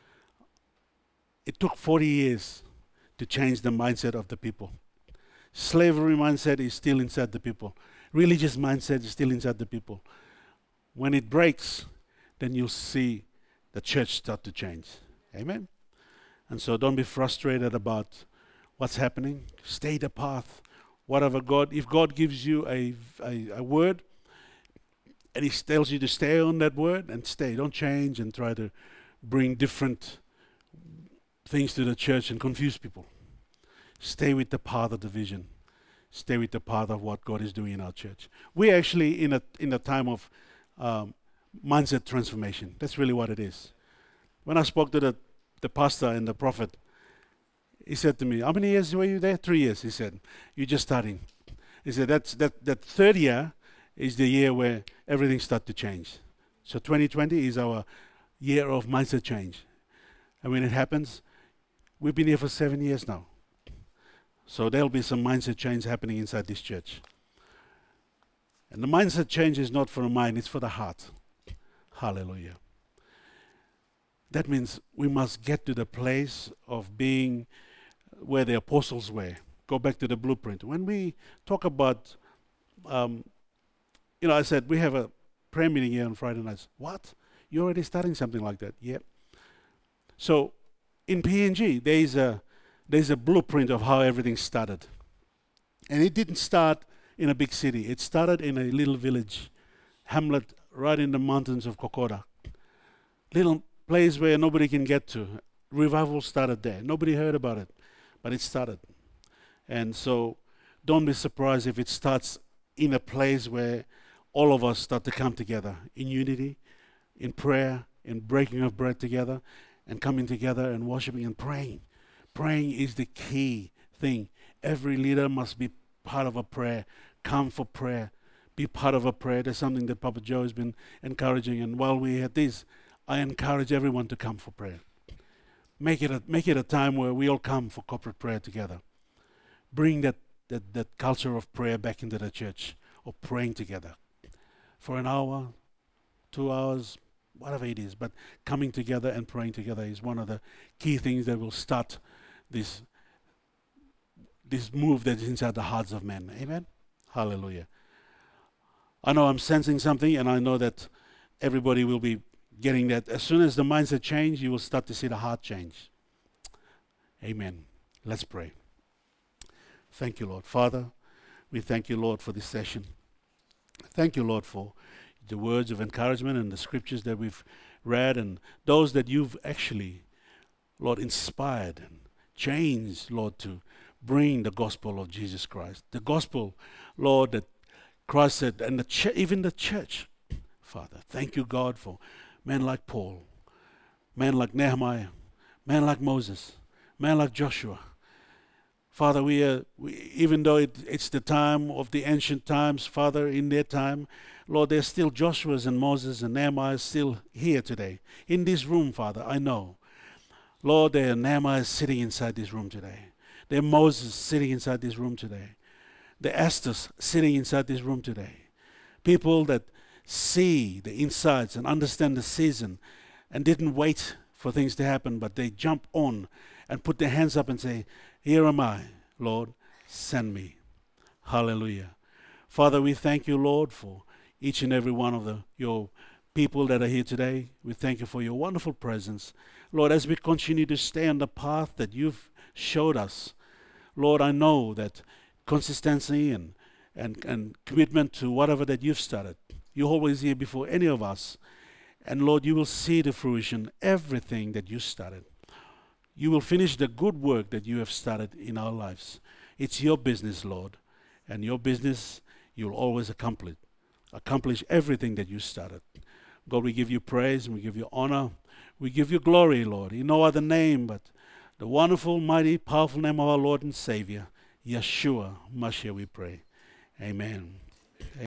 It took 40 years to change the mindset of the people. Slavery mindset is still inside the people. Religious mindset is still inside the people. When it breaks, then you'll see the church start to change. Amen? And so don't be frustrated about what's happening. Stay the path. Whatever if God gives you a word, and He tells you to stay on that word, and stay. Don't change and try to bring different things to the church and confuse people. Stay with the path of the vision. Stay with the path of what God is doing in our church. We're actually in a time of mindset transformation. That's really what it is. When I spoke to the pastor and the prophet, he said to me, how many years were you there? 3 years, he said. You're just starting. He said, that third year is the year where everything starts to change. So 2020 is our year of mindset change. And when it happens, we've been here for 7 years now. So there'll be some mindset change happening inside this church. And the mindset change is not for the mind, it's for the heart. Hallelujah. That means we must get to the place of being where the apostles were. Go back to the blueprint. When we talk about, I said, we have a prayer meeting here on Friday nights. What? You're already starting something like that? Yep. So in PNG, there is a there's a blueprint of how everything started. And it didn't start in a big city. It started in a little village, hamlet, right in the mountains of Kokoda. Little place where nobody can get to. Revival started there. Nobody heard about it, but it started. And so don't be surprised if it starts in a place where all of us start to come together in unity, in prayer, in breaking of bread together, and coming together and worshiping and praying. Praying is the key thing. Every leader must be part of a prayer. Come for prayer. Be part of a prayer. That's something that Papa Joe has been encouraging. And while we had this, I encourage everyone to come for prayer. Make it a time where we all come for corporate prayer together. Bring that culture of prayer back into the church, of praying together for an hour, 2 hours, whatever it is. But coming together and praying together is one of the key things that will start this move that is inside the hearts of men. Amen? Hallelujah. I know I'm sensing something, and I know that everybody will be getting that. As soon as the mindset change, you will start to see the heart change. Amen. Let's pray. Thank you, Lord. Father, we thank you, Lord, for this session. Thank you, Lord, for the words of encouragement and the scriptures that we've read, and those that you've actually, Lord, inspired and changed, Lord, to bring the gospel of Jesus Christ. The gospel, Lord, that Christ said, and even the church, Father. Thank you, God, for men like Paul, men like Nehemiah, men like Moses, men like Joshua. Father, we even though it's the time of the ancient times, Father, in their time, Lord, there's still Joshua's and Moses and Nehemiah still here today. In this room, Father, I know. Lord, there are Nehemiah sitting inside this room today. There are Moses sitting inside this room today. There are Esther's sitting inside this room today. People that see the insights and understand the season and didn't wait for things to happen, but they jump on and put their hands up and say, here am I, Lord, send me. Hallelujah. Father, we thank you, Lord, for each and every one of your people that are here today. We thank you for your wonderful presence. Lord, as we continue to stay on the path that you've showed us, Lord, I know that consistency and commitment to whatever that you've started, you're always here before any of us. And Lord, you will see the fruition, everything that you started. You will finish the good work that you have started in our lives. It's your business, Lord. And your business, you'll always accomplish everything that you started. God, we give you praise and we give you honor. We give you glory, Lord. In no other name but the wonderful, mighty, powerful name of our Lord and Savior, Yeshua Mashiach, we pray. Amen.